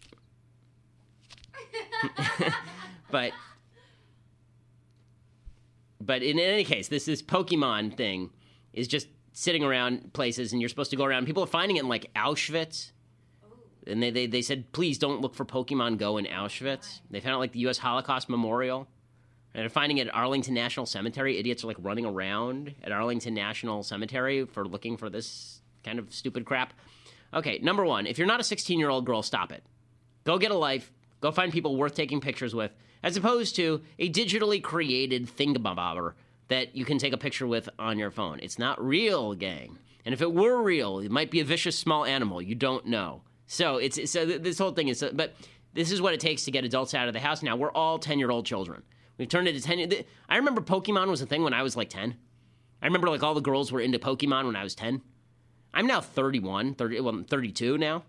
But in any case, this Pokemon thing is just sitting around places, and you're supposed to go around. People are finding it in, like, Auschwitz. And they said, please don't look for Pokemon Go in Auschwitz. They found it, like, the U.S. Holocaust Memorial. And finding it at Arlington National Cemetery. Idiots are like running around at Arlington National Cemetery for looking for this kind of stupid crap. Okay, number one, if you're not a 16-year-old girl, stop it. Go get a life. Go find people worth taking pictures with, as opposed to a digitally created thingamabobber that you can take a picture with on your phone. It's not real, gang. And if it were real, it might be a vicious small animal. You don't know. So this whole thing is, but this is what it takes to get adults out of the house now. We're all 10-year-old children. We've turned into 10. I remember Pokemon was a thing when I was like 10. I remember like all the girls were into Pokemon when I was 10. I'm now I'm 32 now.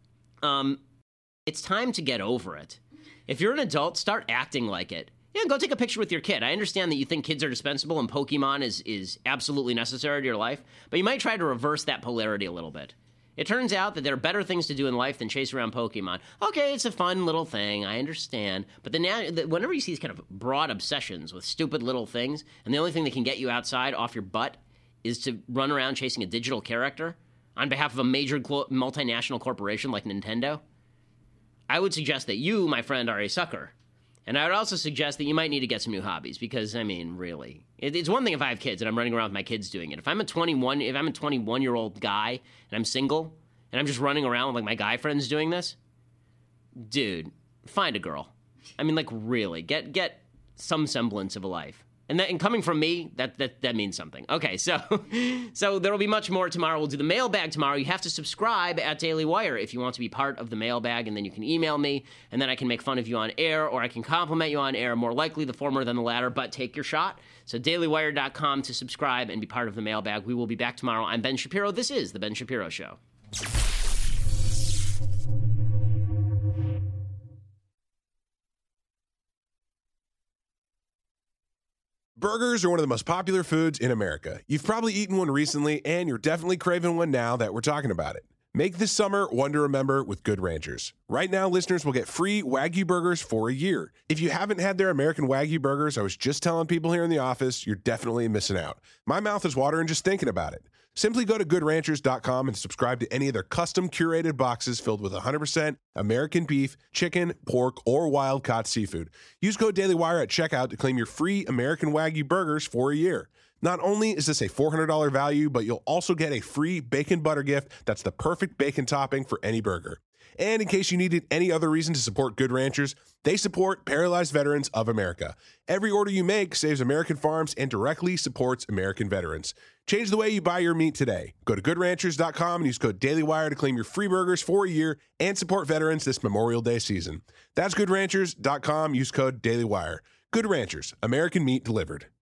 It's time to get over it. If you're an adult, start acting like it. Yeah, go take a picture with your kid. I understand that you think kids are dispensable and Pokemon is absolutely necessary to your life, but you might try to reverse that polarity a little bit. It turns out that there are better things to do in life than chase around Pokemon. Okay, it's a fun little thing, I understand. But whenever you see these kind of broad obsessions with stupid little things, and the only thing that can get you outside off your butt is to run around chasing a digital character on behalf of a major multinational corporation like Nintendo, I would suggest that you, my friend, are a sucker. And I would also suggest that you might need to get some new hobbies because, I mean, really, it's one thing if I have kids and I'm running around with my kids doing it. If I'm a 21-year-old guy and I'm single and I'm just running around with like my guy friends doing this, dude, find a girl. I mean, like, really, get some semblance of a life. And coming from me, that means something. Okay, so there will be much more tomorrow. We'll do the mailbag tomorrow. You have to subscribe at Daily Wire if you want to be part of the mailbag, and then you can email me, and then I can make fun of you on air, or I can compliment you on air. More likely the former than the latter, but take your shot. So dailywire.com to subscribe and be part of the mailbag. We will be back tomorrow. I'm Ben Shapiro. This is The Ben Shapiro Show. Burgers are one of the most popular foods in America. You've probably eaten one recently, and you're definitely craving one now that we're talking about it. Make this summer one to remember with Good Ranchers. Right now, listeners will get free Wagyu burgers for a year. If you haven't had their American Wagyu burgers, I was just telling people here in the office, you're definitely missing out. My mouth is watering just thinking about it. Simply go to goodranchers.com and subscribe to any of their custom curated boxes filled with 100% American beef, chicken, pork, or wild-caught seafood. Use code DailyWire at checkout to claim your free American Wagyu burgers for a year. Not only is this a $400 value, but you'll also get a free bacon butter gift that's the perfect bacon topping for any burger. And in case you needed any other reason to support Good Ranchers, they support Paralyzed Veterans of America. Every order you make saves American farms and directly supports American veterans. Change the way you buy your meat today. Go to goodranchers.com and use code DailyWire to claim your free burgers for a year and support veterans this Memorial Day season. That's goodranchers.com. Use code DailyWire. Good Ranchers, American meat delivered.